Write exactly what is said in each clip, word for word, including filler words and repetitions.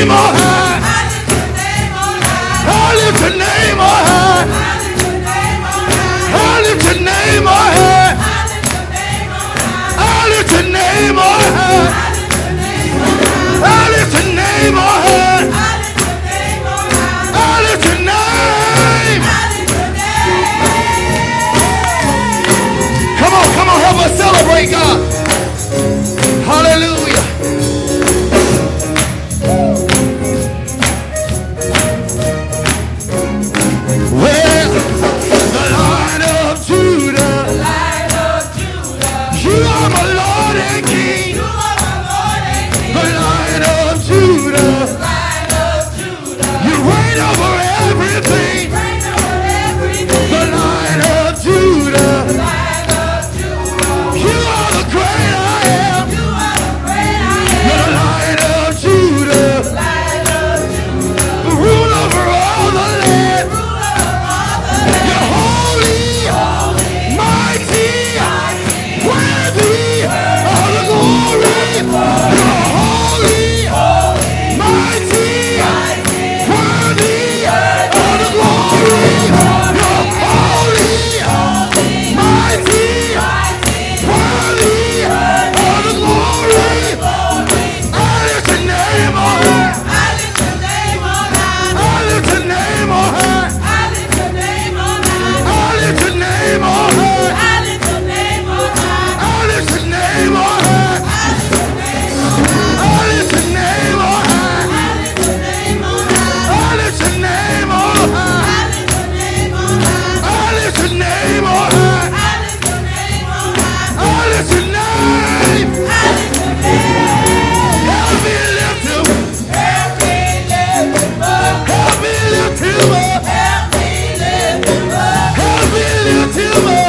name on high. I lift your name on high. I lift your name on high. I lift your name on high. I lift your name on high. I lift your name. Come on, come on, help us celebrate God. Hallelujah. Well, the Lion of Judah, you are my Lord and King. The Lion of Judah, you reign over everything. The Lion of Judah, you are the great I am. You're the Lion of Judah, the rule over all the land. You're holy, mighty, worthy of the glory. You're holy, mighty, worthy of the glory. You're holy, mighty, worthy of the glory. I lift your name on high. I lift your name on high. I lift your name on high. I lift your name on high. I lift your name on high. I lift your name on high. I lift your name on high. I lift your name on high. I lift your name on high. Help me lift him. Help me lift him up. Help me lift him up. Help me lift him up.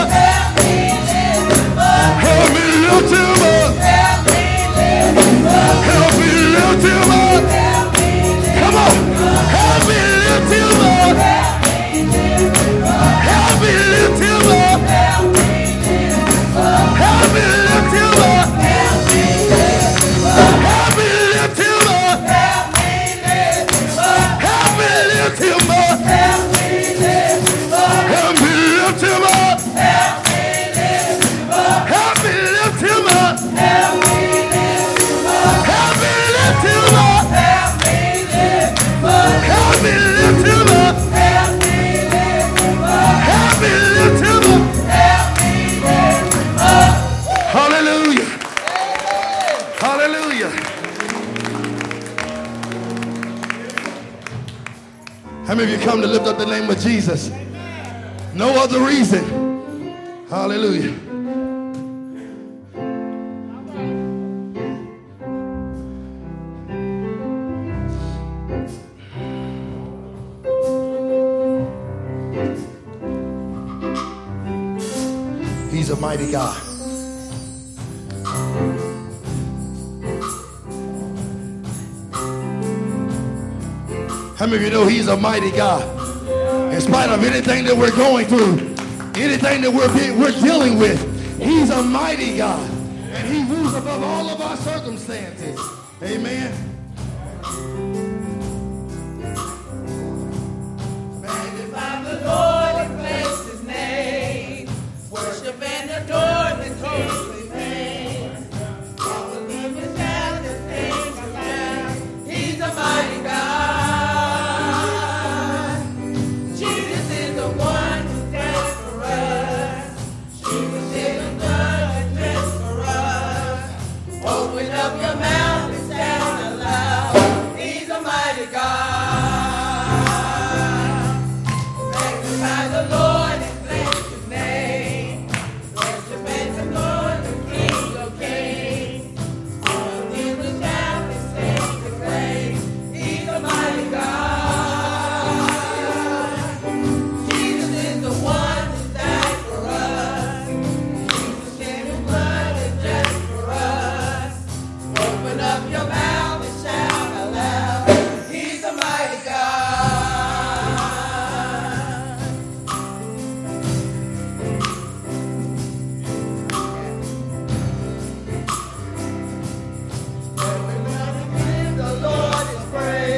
Help me lift him up. Help me lift him up. Come on. Help me lift him up. Help me lift him up. Help me lift him up. Help me lift him up. Help me lift him up. Help me lift him up. Help me lift him up. Help me lift him up. Help me lift him up. Help me lift him up. Hallelujah. Hallelujah. How many of you come to lift up the name of Jesus? No other reason. Hallelujah. He's a mighty God. How many of you know he's a mighty God? In spite of anything that we're going through, anything that we're, we're dealing with, he's a mighty God. And he rules above all of our circumstances. Amen. Magnify the Lord and bless his name. Worship and adore his holy name. All the living shall just sing aloud. He's a mighty God. Jesus is the one who died for us. Jesus shed his blood just for us. Open up your mouth and shout aloud. He's a mighty God. Magnify the Lord and bless his name. Worship and adore the King of Kings. All the living shall sing the praise. He's a mighty God. Jesus is the one who died for us. Jesus shed his blood just for us. Open up your mouth and shout aloud. He's a mighty God. Everyone give the Lord his praise.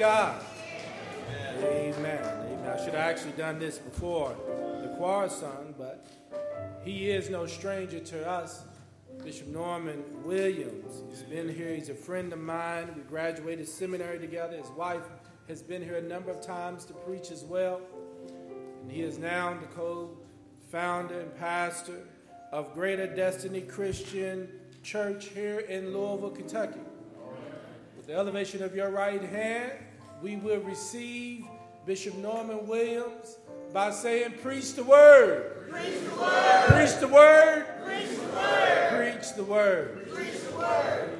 God. Amen. Amen. I should have actually done this before the choir sung, but he is no stranger to us. Bishop Norman Williams. He's been here. He's a friend of mine. We graduated seminary together. His wife has been here a number of times to preach as well. And he is now the co-founder and pastor of Greater Destiny Christian Church here in Louisville, Kentucky. With the elevation of your right hand, we will receive Bishop Norman Williams by saying, preach the word. Preach the word. Preach the word. Preach the word. Preach the word. Preach the word.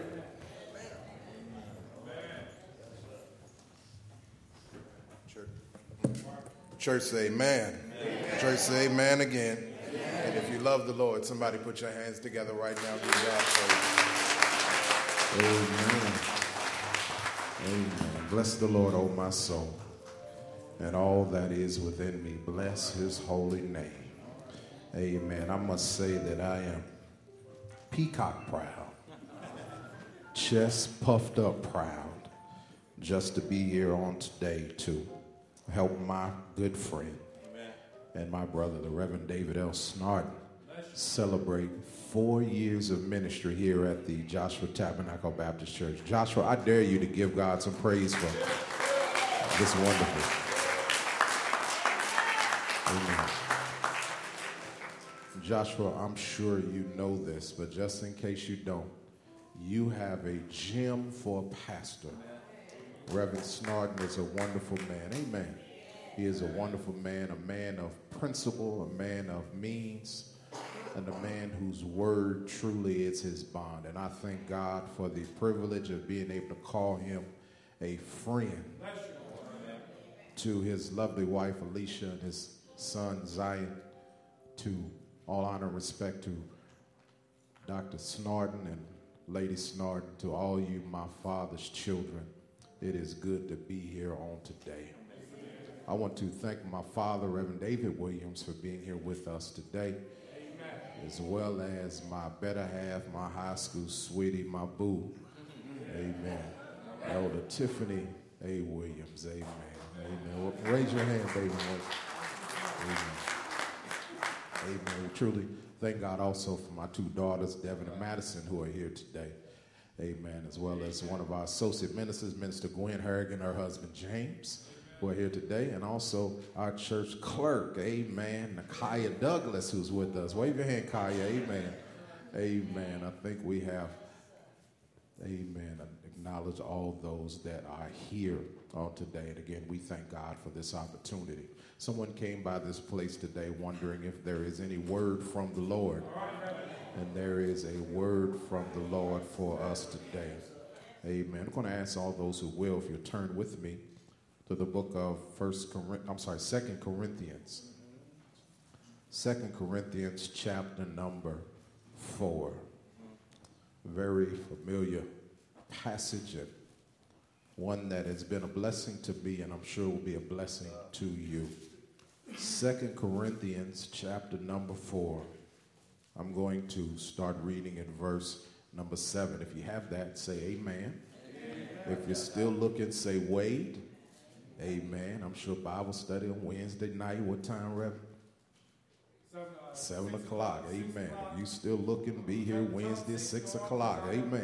Church say amen. Amen. Church say amen again. Amen. And if you love the Lord, somebody put your hands together right now. Give God praise. Amen. Amen. Bless the Lord, O my soul, and all that is within me. Bless his holy name. Amen. I must say that I am peacock proud, chest puffed up proud, just to be here on today to help my good friend Amen. And my brother, the Reverend David L. Snarden, celebrate four years of ministry here at the Joshua Tabernacle Baptist Church. Joshua, I dare you to give God some praise for this wonderful. Amen. Joshua, I'm sure you know this, but just in case you don't, you have a gem for a pastor. Reverend Snarden is a wonderful man. Amen. He is a wonderful man, a man of principle, a man of means, and a man whose word truly is his bond. And I thank God for the privilege of being able to call him a friend to his lovely wife, Alicia, and his son, Zion, to all honor and respect to Doctor Snarden and Lady Snarden, to all you, my father's children. It is good to be here on today. I want to thank my father, Reverend David Williams, for being here with us today, Amen. As well as my better half, my high school sweetie, my boo. Amen. Elder Tiffany A. Williams. Amen. Amen. Well, raise your hand, baby. Amen. Amen. We truly thank God also for my two daughters, Devin and Madison, who are here today. Amen. As well as one of our associate ministers, Minister Gwen Harrigan, and her husband, James, who are here today. And also our church clerk, amen, Nakaya Douglas, who's with us. Wave your hand, Kaya. Amen. Amen. I think we have, amen, acknowledge all those that are here on today. And again, we thank God for this opportunity. Someone came by this place today wondering if there is any word from the Lord. And there is a word from the Lord for us today. Amen. I'm going to ask all those who will, if you'll turn with me to the book of First Corinthians, I'm sorry, Second Corinthians. Second Corinthians chapter number four. Very familiar passage, and one that has been a blessing to me, and I'm sure will be a blessing to you. Second Corinthians chapter number four. I'm going to start reading in verse number seven. If you have that, say amen. Amen. If you're still looking, say Wade. Amen. I'm sure Bible study on Wednesday night. What time, Reverend? Seven, uh, Seven o'clock. Amen. If you still looking, be here Wednesday, six o'clock. Amen.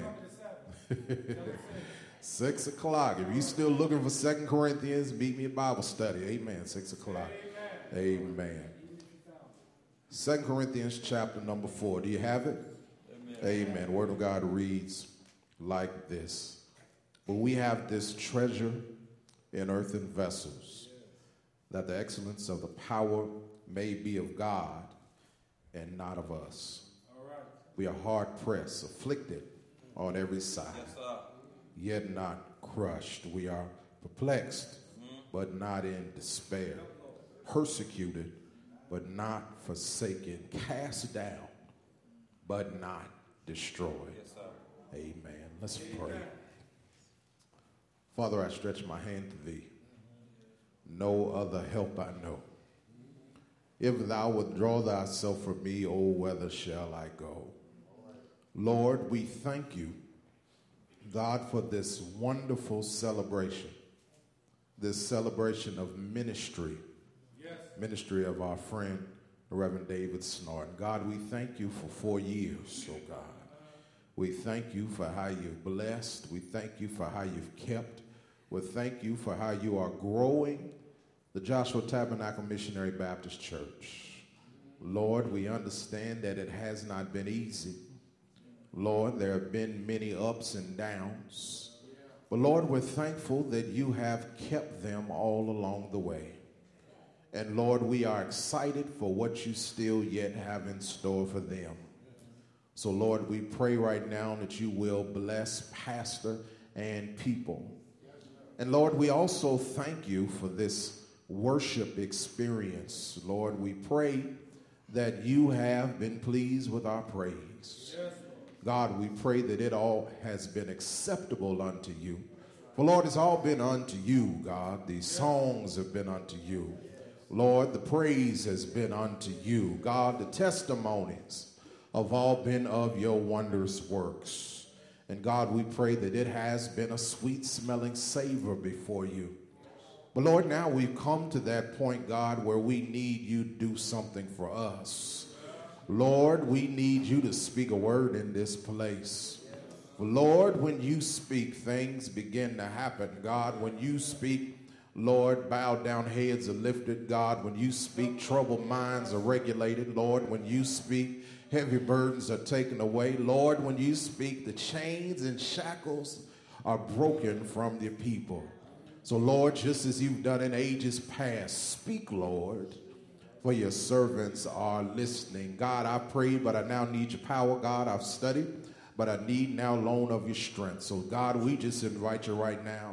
Six o'clock. If you still looking for Second Corinthians, meet me at Bible study. Amen. Six o'clock. Amen. Second Corinthians chapter number four. Do you have it? Amen. Amen. Word of God reads like this. But we have this treasure in earthen vessels, that the excellence of the power may be of God and not of us. All right. We are hard pressed, afflicted on every side, yes, yet not crushed. We are perplexed, mm-hmm. but not in despair, persecuted, but not forsaken, cast down, but not destroyed. Yes, amen. Let's pray. Father, I stretch my hand to thee. No other help I know. If thou withdraw thyself from me, oh, whither shall I go? Lord, we thank you, God, for this wonderful celebration this celebration of ministry, yes. ministry of our friend, the Reverend David Snorton. God, we thank you for four years, oh God. We thank you for how you've blessed. We thank you for how you've kept. We thank you for how you are growing the Joshua Tabernacle Missionary Baptist Church. Lord, we understand that it has not been easy. Lord, there have been many ups and downs. But Lord, we're thankful that you have kept them all along the way. And Lord, we are excited for what you still yet have in store for them. So Lord, we pray right now that you will bless pastor and people. And Lord, we also thank you for this worship experience. Lord, we pray that you have been pleased with our praise. Yes. God, we pray that it all has been acceptable unto you. For Lord, it's all been unto you, God. These songs have been unto you. Lord, the praise has been unto you. God, the testimonies have all been of your wondrous works. And God, we pray that it has been a sweet-smelling savor before you. But Lord, now we've come to that point, God, where we need you to do something for us. Lord, we need you to speak a word in this place. Lord, when you speak, things begin to happen. God, when you speak, Lord, bowed down heads are lifted. God, when you speak, troubled minds are regulated. Lord, when you speak, heavy burdens are taken away. Lord, when you speak, the chains and shackles are broken from the people. So, Lord, just as you've done in ages past, speak, Lord, for your servants are listening. God, I prayed, but I now need your power. God, I've studied, but I need now loan of your strength. So, God, we just invite you right now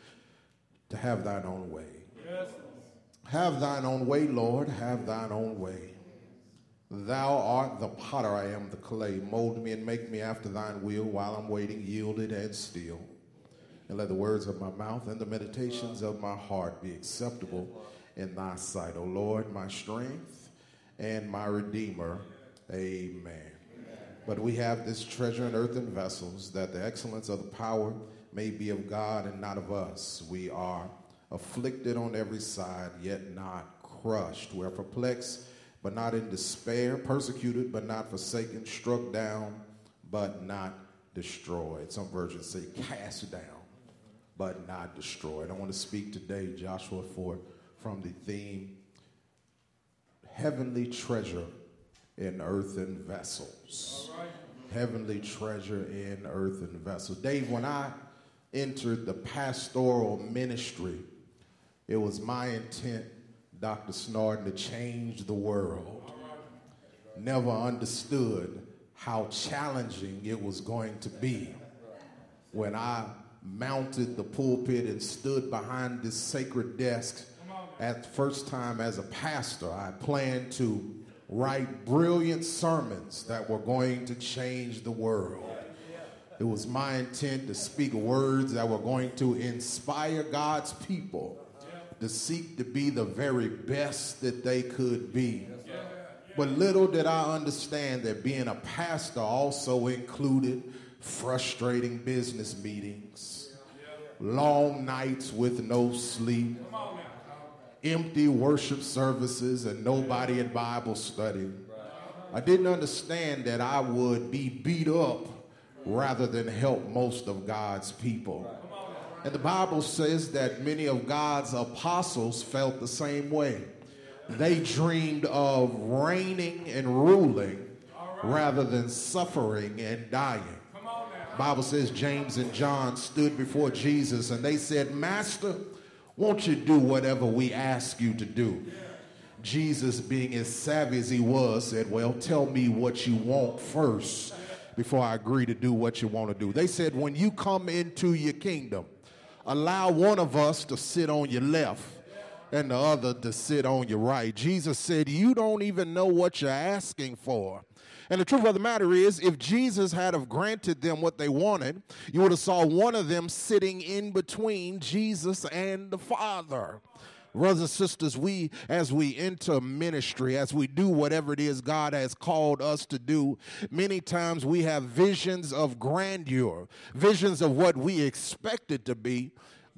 to have thine own way. Yes. Have thine own way, Lord. Have thine own way. Thou art the potter, I am the clay. Mold me and make me after thine will while I'm waiting, yielded and still. And let the words of my mouth and the meditations of my heart be acceptable in thy sight, O Lord, my strength and my redeemer. Amen. Amen. But we have this treasure in earthen vessels, that the excellence of the power may be of God and not of us. We are afflicted on every side, yet not crushed. We are perplexed, but not in despair, persecuted, but not forsaken, struck down, but not destroyed. Some versions say cast down, but not destroyed. I want to speak today, Joshua four, from the theme, Heavenly Treasure in Earthen Vessels. All right. Heavenly treasure in earthen vessels. Dave, when I entered the pastoral ministry, it was my intent, Doctor Snorton, to change the world. Never understood how challenging it was going to be. When I mounted the pulpit and stood behind this sacred desk at the first time as a pastor, I planned to write brilliant sermons that were going to change the world. It was my intent to speak words that were going to inspire God's people to seek to be the very best that they could be. But little did I understand that being a pastor also included frustrating business meetings, long nights with no sleep, empty worship services, and nobody at Bible study. I didn't understand that I would be beat up rather than help most of God's people. And the Bible says that many of God's apostles felt the same way. They dreamed of reigning and ruling rather than suffering and dying. The Bible says James and John stood before Jesus and they said, "Master, won't you do whatever we ask you to do?" Jesus, being as savvy as he was, said, "Well, tell me what you want first before I agree to do what you want to do." They said, "When you come into your kingdom, allow one of us to sit on your left and the other to sit on your right." Jesus said, "You don't even know what you're asking for." And the truth of the matter is, if Jesus had have granted them what they wanted, you would have saw one of them sitting in between Jesus and the Father. Brothers and sisters, we, as we enter ministry, as we do whatever it is God has called us to do, many times we have visions of grandeur, visions of what we expect it to be.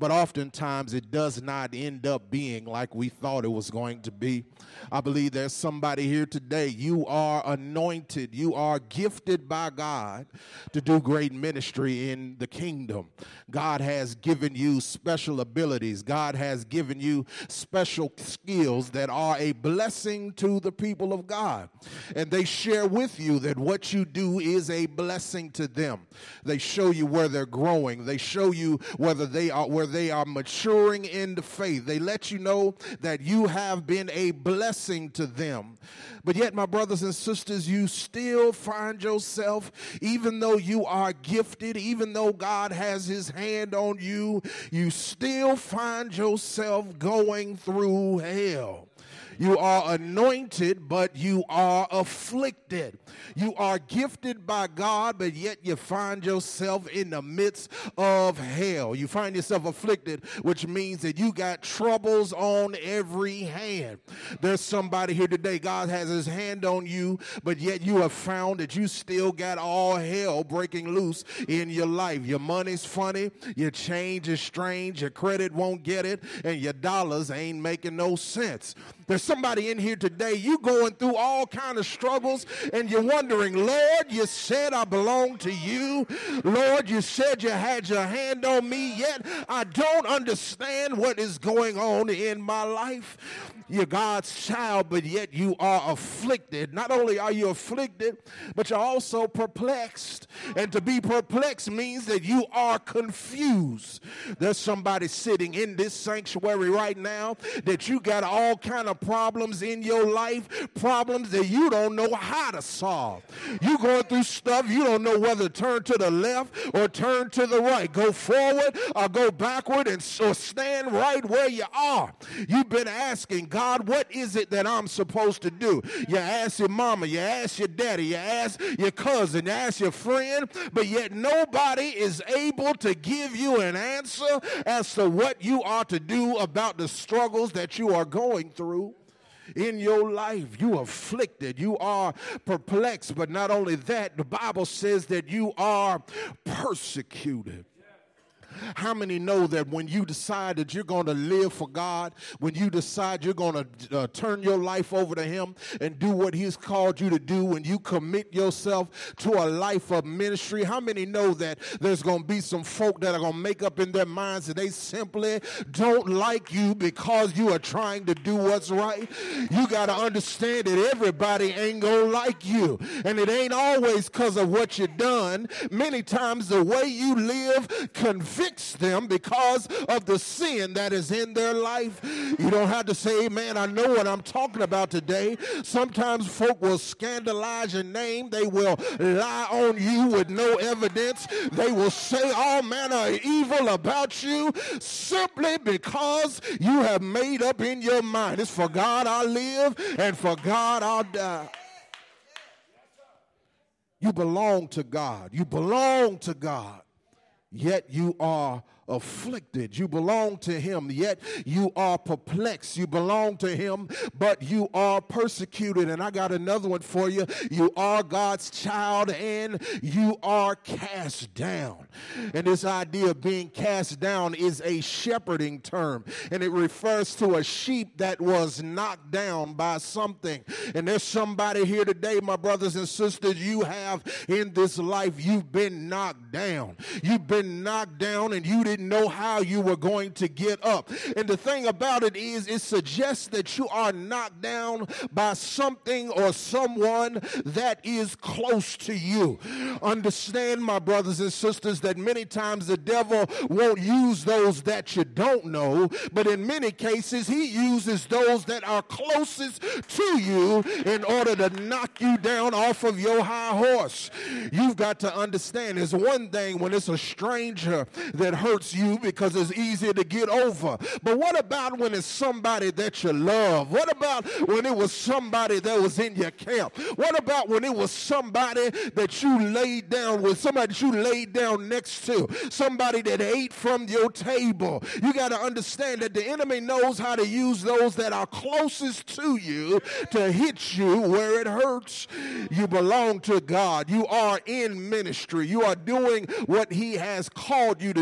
but oftentimes it does not end up being like we thought it was going to be. I believe there's somebody here today. You are anointed. You are gifted by God to do great ministry in the kingdom. God has given you special abilities. God has given you special skills that are a blessing to the people of God. And they share with you that what you do is a blessing to them. They show you where they're growing. They show you whether they are where they are maturing in the faith. They let you know that you have been a blessing to them. But yet, my brothers and sisters, you still find yourself, even though you are gifted, even though God has his hand on you, you still find yourself going through hell. You are anointed, but you are afflicted. You are gifted by God, but yet you find yourself in the midst of hell. You find yourself afflicted, which means that you got troubles on every hand. There's somebody here today, God has his hand on you, but yet you have found that you still got all hell breaking loose in your life. Your money's funny, your change is strange, your credit won't get it, and your dollars ain't making no sense. There's somebody in here today, you going through all kind of struggles, and you're wondering, Lord, you said I belong to you. Lord, you said you had your hand on me, yet I don't understand what is going on in my life. You're God's child, but yet you are afflicted. Not only are you afflicted, but you're also perplexed. And to be perplexed means that you are confused. There's somebody sitting in this sanctuary right now that you got all kind of problems in your life, problems that you don't know how to solve. You're going through stuff, you don't know whether to turn to the left or turn to the right, go forward or go backward, and or stand right where you are. You've been asking, God, what is it that I'm supposed to do? You ask your mama, you ask your daddy, you ask your cousin, you ask your friend, but yet nobody is able to give you an answer as to what you are to do about the struggles that you are going through in your life. You are afflicted, you are perplexed, but not only that, the Bible says that you are persecuted. How many know that when you decide that you're going to live for God, when you decide you're going to uh, turn your life over to him and do what he's called you to do, when you commit yourself to a life of ministry, how many know that there's going to be some folk that are going to make up in their minds that they simply don't like you because you are trying to do what's right? You got to understand that everybody ain't going to like you, and it ain't always because of what you've done. Many times the way you live convicts them because of the sin that is in their life. You don't have to say, man, I know what I'm talking about today. Sometimes folk will scandalize your name. They will lie on you with no evidence. They will say all manner of evil about you simply because you have made up in your mind, it's for God I'll live and for God I'll die. You belong to God. You belong to God. Yet you are afflicted. You belong to him, yet you are perplexed. You belong to him, but you are persecuted. And I got another one for you. You are God's child, and you are cast down. And this idea of being cast down is a shepherding term, and it refers to a sheep that was knocked down by something. And there's somebody here today, my brothers and sisters, you have in this life, you've been knocked down. You've been knocked down, and you didn't didn't know how you were going to get up. And the thing about it is, it suggests that you are knocked down by something or someone that is close to you. Understand, my brothers and sisters, that many times the devil won't use those that you don't know, but in many cases he uses those that are closest to you in order to knock you down off of your high horse. You've got to understand, it's one thing when it's a stranger that hurts you because it's easier to get over. But what about when it's somebody that you love? What about when it was somebody that was in your camp? What about when it was somebody that you laid down with, somebody that you laid down next to, somebody that ate from your table? You got to understand that the enemy knows how to use those that are closest to you to hit you where it hurts. You belong to God. You are in ministry. You are doing what he has called you to do. Yet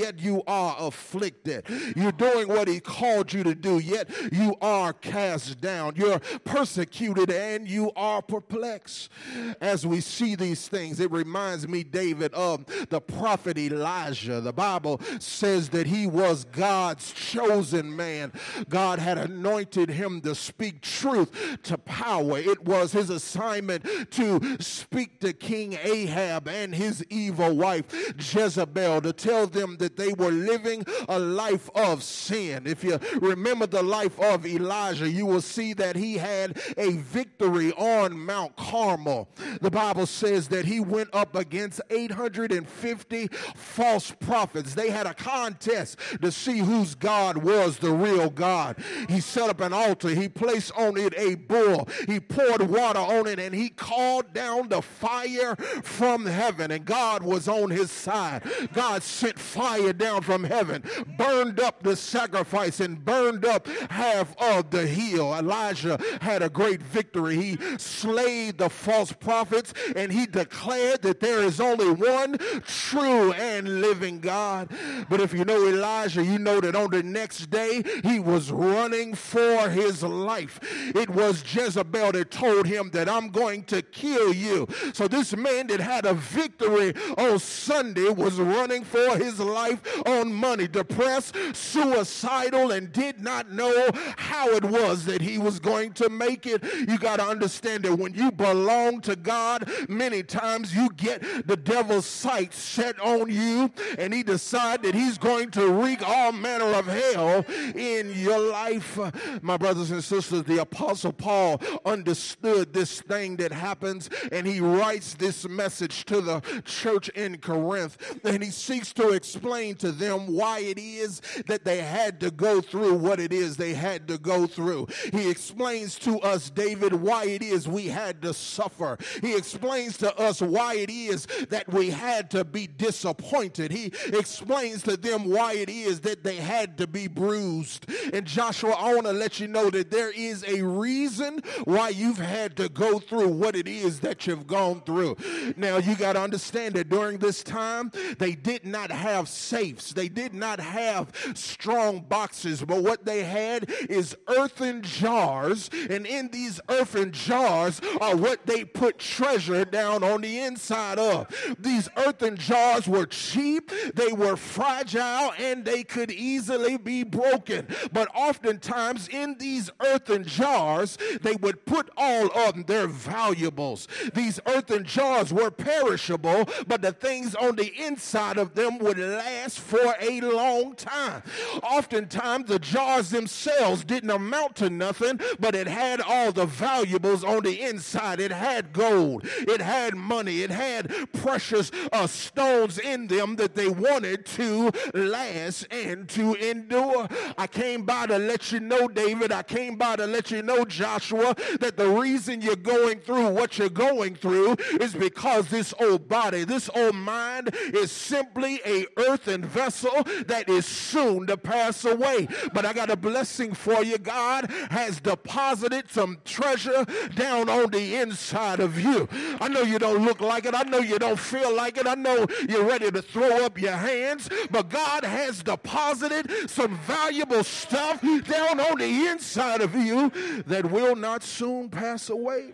yet you are afflicted. You're doing what he called you to do, yet you are cast down. You're persecuted and you are perplexed. As we see these things, it reminds me, David, of the prophet Elijah. The Bible says that he was God's chosen man. God had anointed him to speak truth to power. It was his assignment to speak to King Ahab and his evil wife Jezebel, to tell them that they were living a life of sin. If you remember the life of Elijah, you will see that he had a victory on Mount Carmel. The Bible says that he went up against eight hundred fifty false prophets. They had a contest to see whose God was the real God. He set up an altar. He placed on it a bull. He poured water on it, and he called down the fire from heaven, and God was on his side. God sent fire down from heaven, burned up the sacrifice, and burned up half of the hill. Elijah had a great victory. He slayed the false prophets, and he declared that there is only one true and living God. But if you know Elijah, you know that on the next day, he was running for his life. It was Jezebel that told him that I'm going to kill you. So this man that had a victory on Sunday was running for his life on Monday, depressed, suicidal, and did not know how it was that he was going to make it. You got to understand that when you belong to God, many times you get the devil's sights set on you, and he decides that he's going to wreak all manner of hell in your life. My brothers and sisters, the Apostle Paul understood this thing that happens, and he writes this message to the church in Corinth, and he seeks to explain to them why it is that they had to go through what it is they had to go through. He explains to us, David, why it is we had to suffer. He explains to us why it is that we had to be disappointed. He explains to them why it is that they had to be bruised. And Joshua, I want to let you know that there is a reason why you've had to go through what it is that you've gone through. Now, you got to understand that during this time, they did not have safes. They did not have strong boxes, but what they had is earthen jars, and in these earthen jars are what they put treasure down on the inside of. These earthen jars were cheap, they were fragile, and they could easily be broken. But oftentimes in these earthen jars, they would put all of their valuables. These earthen jars were perishable, but the things on the inside of them would last for a long time. Oftentimes the jars themselves didn't amount to nothing, but it had all the valuables on the inside. It had gold, it had money, it had precious uh, stones in them that they wanted to last and to endure. I came by to let you know, David, I came by to let you know, Joshua, that the reason you're going through what you're going through is because this old body, this old mind is simply a earthen vessel that is soon to pass away. But I got a blessing for you. God has deposited some treasure down on the inside of you. I know you don't look like it. I know you don't feel like it. I know you're ready to throw up your hands, but God has deposited some valuable stuff down on the inside of you that will not soon pass away.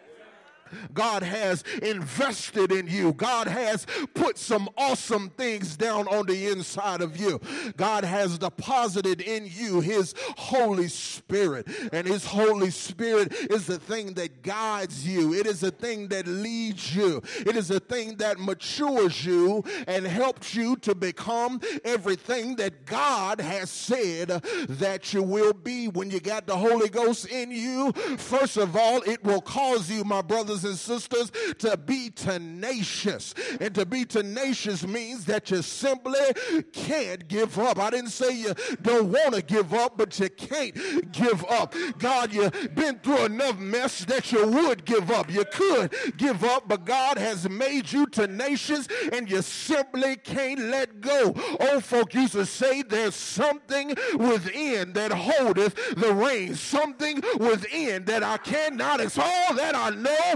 God has invested in you. God has put some awesome things down on the inside of you. God has deposited in you his Holy Spirit. And his Holy Spirit is the thing that guides you. It is the thing that leads you. It is the thing that matures you and helps you to become everything that God has said that you will be. When you got the Holy Ghost in you, first of all, it will cause you, my brothers and sisters, to be tenacious. And to be tenacious means that you simply can't give up. I didn't say you don't want to give up, but you can't give up. God, you've been through enough mess that you would give up. You could give up, but God has made you tenacious, and you simply can't let go. Old folk used to say there's something within that holdeth the reins. Something within that I cannot. It's all that I know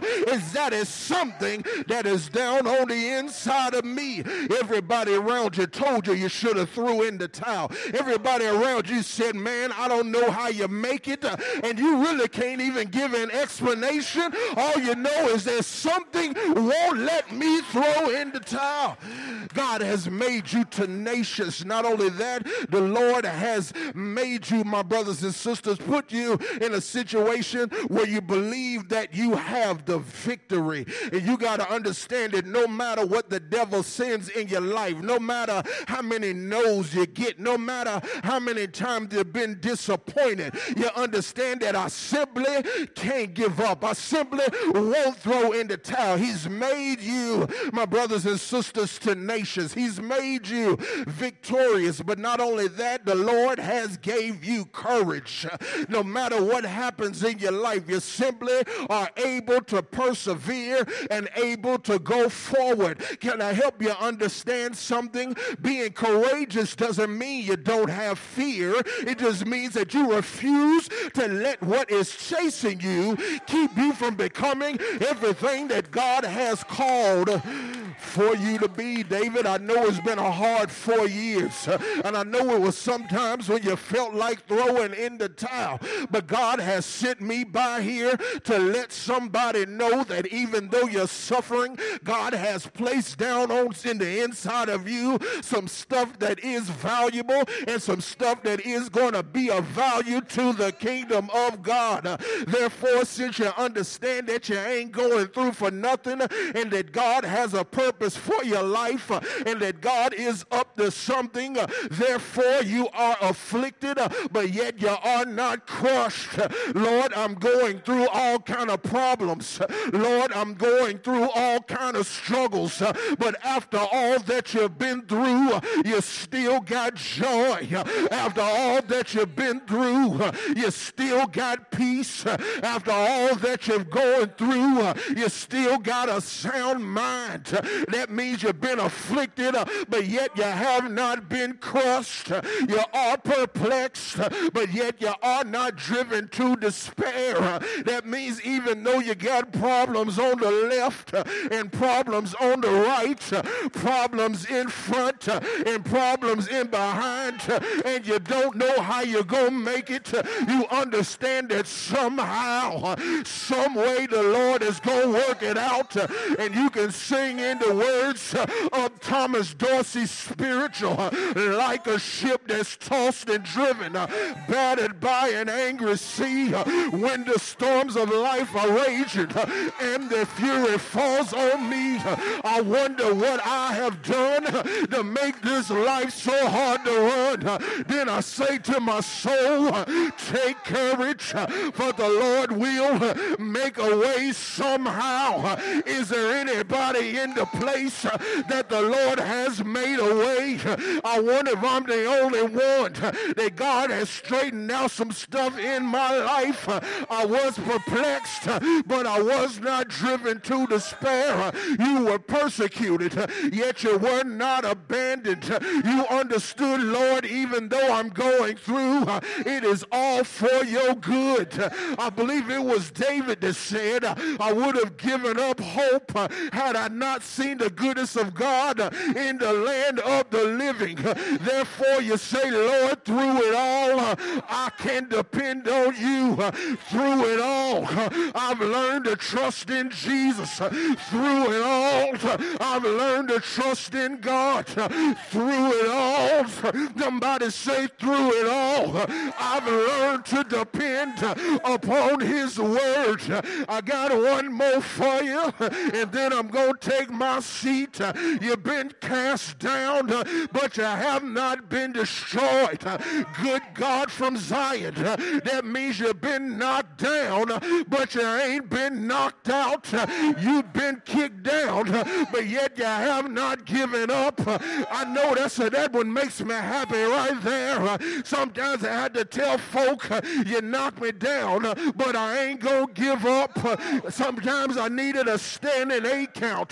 is that is something that is down on the inside of me. Everybody around you told you you should have threw in the towel. Everybody around you said, man, I don't know how you make it, and you really can't even give an explanation. All you know is there's something won't let me throw in the towel. God has made you tenacious. Not only that, the Lord has made you, my brothers and sisters, put you in a situation where you believe that you have the victory. And you got to understand that no matter what the devil sends in your life, no matter how many no's you get, no matter how many times you've been disappointed, you understand that I simply can't give up. I simply won't throw in the towel. He's made you, my brothers and sisters, tenacious. He's made you victorious. But not only that, the Lord has gave you courage. No matter what happens in your life, you simply are able to persevere and able to go forward. Can I help you understand something? Being courageous doesn't mean you don't have fear. It just means that you refuse to let what is chasing you keep you from becoming everything that God has called for you to be. David, I know it's been a hard four years, and I know it was sometimes when you felt like throwing in the towel, but God has sent me by here to let somebody know that even though you're suffering, God has placed down on in the inside of you some stuff that is valuable and some stuff that is going to be of value to the kingdom of God. Therefore, since you understand that you ain't going through for nothing, and that God has a purpose for your life, and that God is up to something, therefore you are afflicted, but yet you are not crushed. Lord, I'm going through all kind of problems. Lord, I'm going through all kind of struggles, but after all that you've been through, you still got joy. After all that you've been through, you still got peace. After all that you've gone through, you still got a sound mind. That means you've been afflicted, but yet you have not been crushed. You are perplexed, but yet you are not driven to despair. That means even though you got problems on the left and problems on the right, problems in front and problems in behind, and you don't know how you're going to make it, you understand that somehow, some way the Lord is going to work it out, and you can sing in the words of Thomas Dorsey's spiritual, like a ship that's tossed and driven, battered by an angry sea, when the storms of life are raging and the fury falls on me. I wonder what I have done to make this life so hard to run. Then I say to my soul, take courage, for the Lord will make a way somehow. Is there anybody in the place that the Lord has made a way? I wonder if I'm the only one that God has straightened out some stuff in my life. I was perplexed, but I was not driven to despair. You were persecuted, yet you were not abandoned. You understood, Lord, even though I'm going through, it is all for your good. I believe it was David that said, I would have given up hope had I not seen the goodness of God in the land of the living. Therefore, you say, Lord, through it all, I can depend on you. Through it all, I've learned to trust in Jesus. Through it all, I've learned to trust in God. Through it all, somebody say, through it all, I've learned to depend upon his word. I got one more for you, and then I'm going to take my seat. You've been cast down, but you have not been destroyed. Good God from Zion. That means you've been knocked down, but you ain't been knocked out. You've been kicked down, but yet you have not given up. I know that's a, that one makes me happy right there. Sometimes I had to tell folk, you knocked me down, but I ain't gonna give up. Sometimes I needed a standing eight count.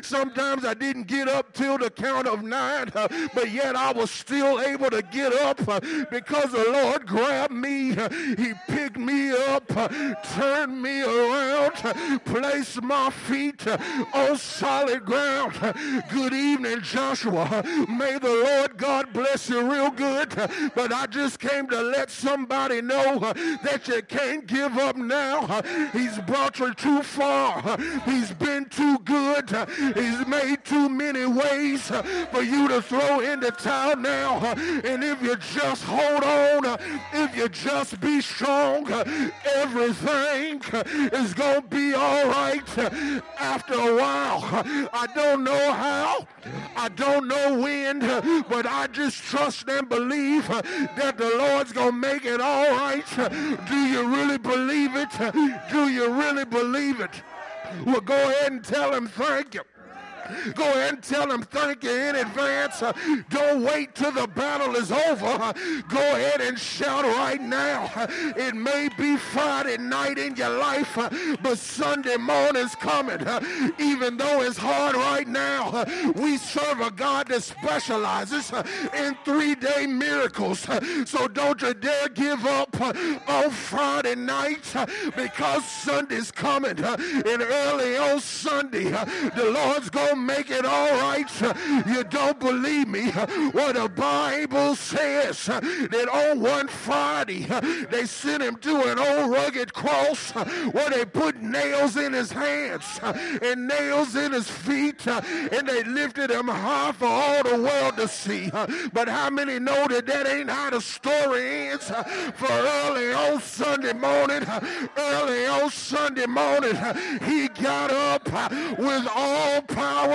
Sometimes I didn't get up till the count of nine, uh, but yet I was still able to get up uh, because the Lord grabbed me. Uh, he picked me up, uh, turned me around, uh, placed my feet uh, on solid ground. Uh, good evening, Joshua. Uh, may the Lord God bless you real good, uh, but I just came to let somebody know uh, that you can't give up now. Uh, he's brought you too far. Uh, he's been too good. Uh, he's made too many ways uh, for you to throw in the towel now. Uh, and if you just hold on, uh, if you just be strong, uh, everything uh, is going to be all right uh, after a while. Uh, I don't know how, I don't know when, uh, but I just trust and believe uh, that the Lord's going to make it all right. Uh, do you really believe it? Uh, do you really believe it? Well, go ahead and tell him thank you. Go ahead and tell him thank you in advance. Uh, don't wait till the battle is over. Uh, go ahead and shout right now. Uh, it may be Friday night in your life, uh, but Sunday morning's coming. Uh, even though it's hard right now, uh, we serve a God that specializes uh, in three-day miracles. Uh, so don't you dare give up uh, on Friday night uh, because Sunday's coming. Uh, and early on Sunday, uh, the Lord's going to make it all right. You don't believe me? Well, the Bible says that on one Friday they sent him to an old rugged cross where they put nails in his hands and nails in his feet, and they lifted him high for all the world to see. But how many know that that ain't how the story ends? For early on Sunday morning, early on Sunday morning, he got up with all power,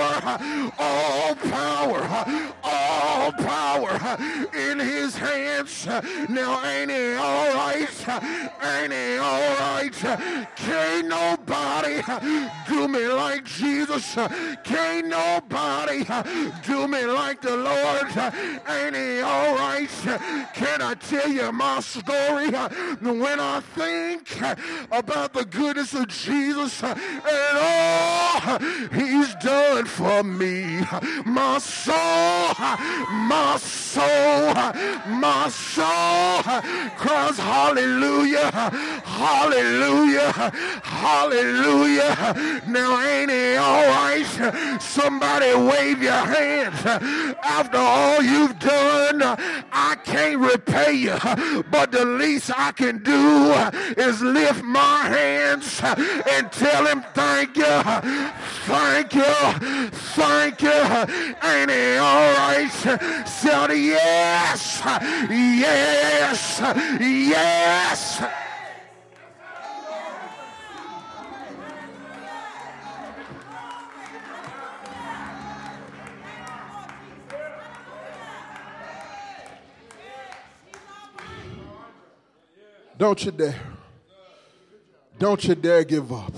all power, all power in his hands. Now ain't he all right? Ain't he all right? Can't nobody do me like Jesus. Can't nobody do me like the Lord. Ain't he all right? Can I tell you my story? When I think about the goodness of Jesus and all he's done for me, my soul, my soul, my soul cries hallelujah, hallelujah, hallelujah. Now ain't it all right? Somebody wave your hands. After all you've done, I can't repay you, but the least I can do is lift my hands and tell him thank you, thank you, thank you. Ain't it all right? Shout yes, yes, yes. Don't you dare. Don't you dare give up.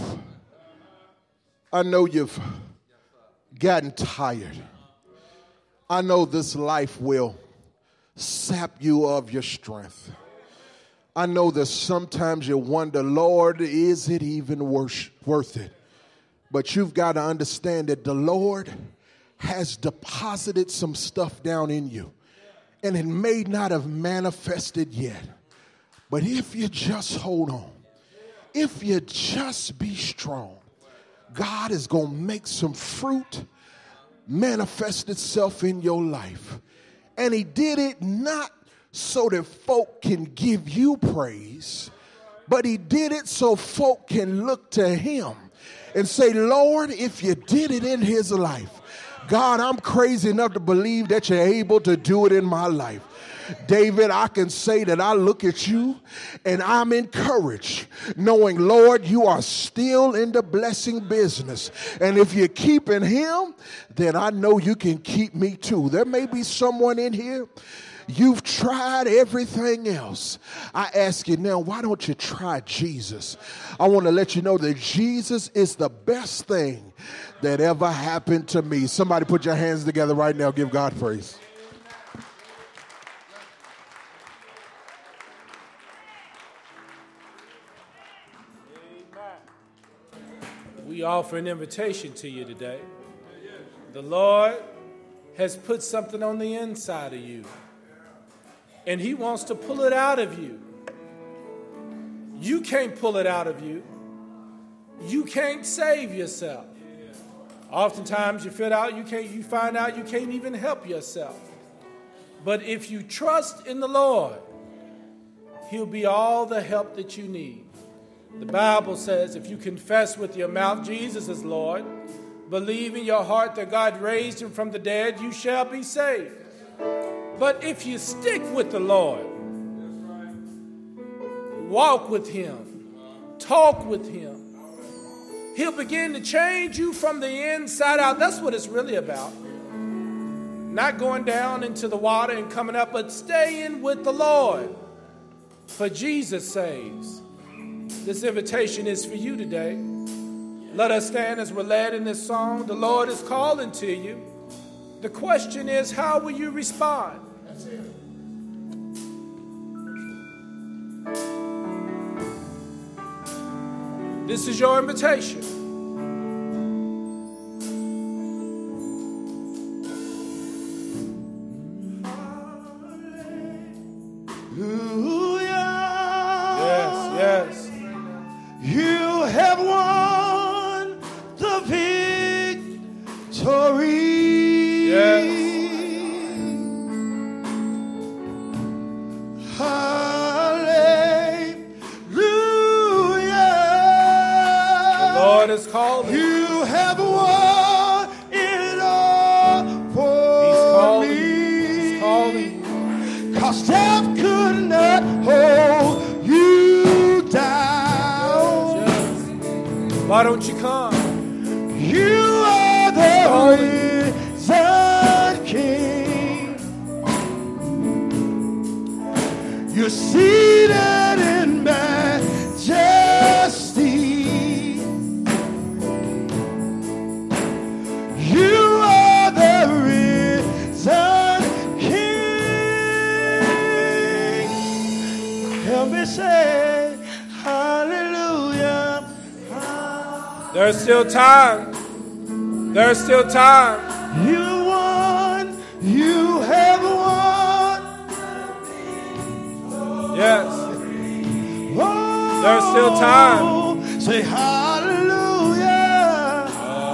I know you've gotten tired. I know this life will sap you of your strength. I know that sometimes you wonder, Lord, is it even worth, worth it? But you've got to understand that the Lord has deposited some stuff down in you, and it may not have manifested yet. But if you just hold on, if you just be strong, God is going to make some fruit manifest itself in your life. And he did it not so that folk can give you praise, but he did it so folk can look to him and say, Lord, if you did it in his life, God, I'm crazy enough to believe that you're able to do it in my life. David, I can say that I look at you and I'm encouraged knowing, Lord, you are still in the blessing business. And if you're keeping him, then I know you can keep me too. There may be someone in here, you've tried everything else. I ask you now, why don't you try Jesus? I want to let you know that Jesus is the best thing that ever happened to me. Somebody put your hands together right now. Give God praise. We offer an invitation to you today. The Lord has put something on the inside of you, and he wants to pull it out of you. You can't pull it out of you. You can't save yourself. Oftentimes you feel out, you can't, you find out you can't even help yourself. But if you trust in the Lord, he'll be all the help that you need. The Bible says if you confess with your mouth Jesus is Lord, believe in your heart that God raised him from the dead, you shall be saved. But if you stick with the Lord, walk with him, talk with him, he'll begin to change you from the inside out. That's what it's really about. Not going down into the water and coming up, but staying with the Lord. For Jesus saves. This invitation is for you today. Let us stand as we're led in this song. The Lord is calling to you. The question is, how will you respond? That's it. This is your invitation. Yes, yes. You have won the victory. Yes. Hallelujah. The Lord is calling. You have won it all for He's calling. me. He's calling. 'Cause death could not hold you down. Yes. Why don't you come? You are the risen King. You're seated in majesty. You are the risen King. Help me say hallelujah. There's still time. There's still time. You won, you have won. Yes. Oh, There's still time. Say hallelujah.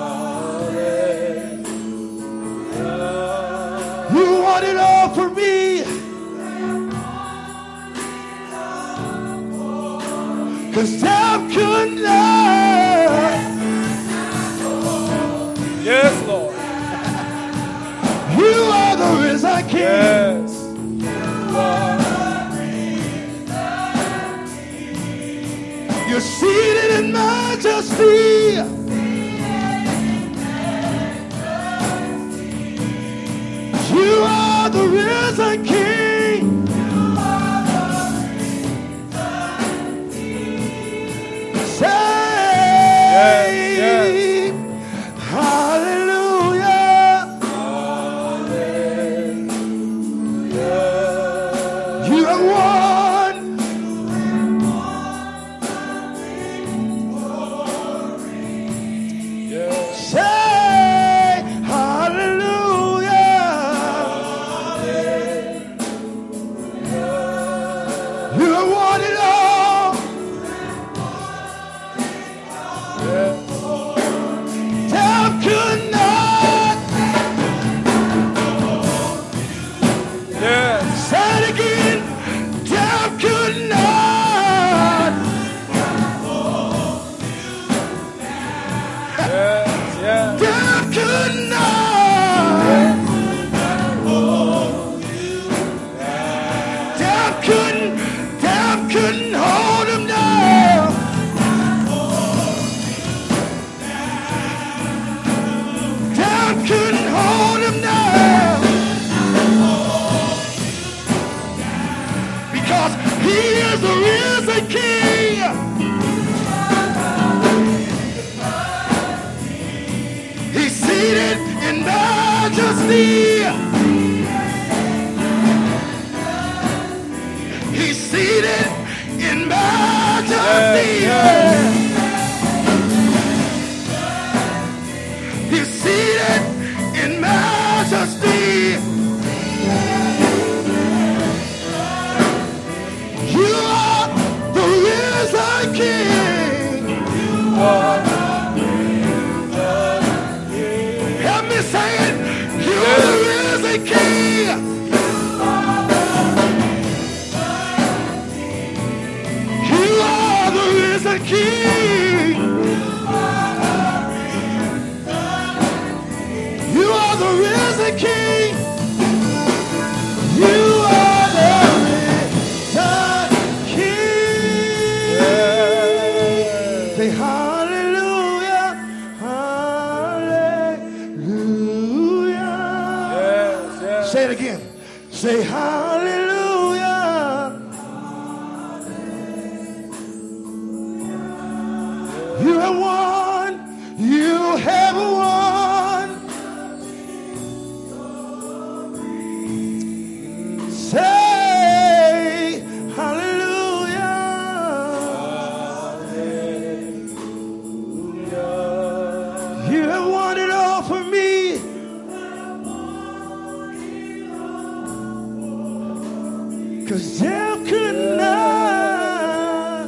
You want it all for me. 'Cause death could not. Yes, Lord. You are the risen King. Yes. You're seated in majesty. You are the risen King. Say Yes, hallelujah. You have won. Yes. Say hallelujah. You have won it all. Death could not. Yes. Say it again. Death could not. Yes. Yes. Death could not. Death couldn't. Death couldn't hold him down. Death couldn't hold him down. Because he is the risen King. He's seated in majesty. He's seated in majesty. Yes, He's seated me say it. You are the risen King. You are the risen King. You are the risen King. You are the risen King. Say hallelujah, hallelujah. Yes, yes. Say it again. Say hallelujah. You have won. You have won. Say hallelujah. You have won it all for me. Cause death could not,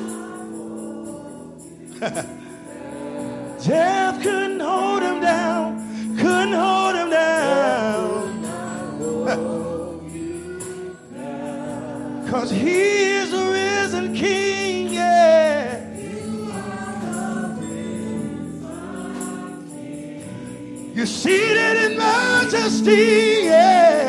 death couldn't hold him down, couldn't hold him down. Cause he is the risen King, yeah. You're seated in majesty, yeah.